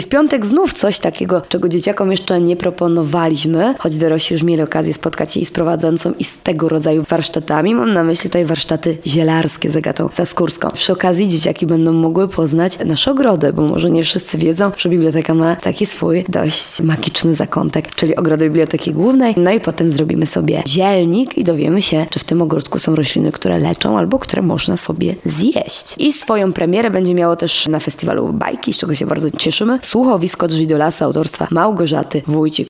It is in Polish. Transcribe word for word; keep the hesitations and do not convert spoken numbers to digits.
W piątek znów coś takiego, czego dzieciakom jeszcze nie proponowaliśmy, choć dorośli już mieli okazję spotkać się i z prowadzącą i z tego rodzaju warsztatami. Mam na myśli tutaj warsztaty zielarskie z Agatą Zaskurską. Przy okazji dzieciaki będą mogły poznać nasze ogrody, bo może nie wszyscy wiedzą, że biblioteka ma taki swój dość magiczny zakątek, czyli ogrodę biblioteki głównej. No i potem zrobimy sobie zielnik i dowiemy się, czy w tym ogródku są rośliny, które leczą albo które można sobie zjeść. I swoją premierę będzie miało też na festiwalu bajki, z czego się bardzo cieszymy. Słuchowisko Drzwi do lasu autorstwa Małgorzaty Wójcik.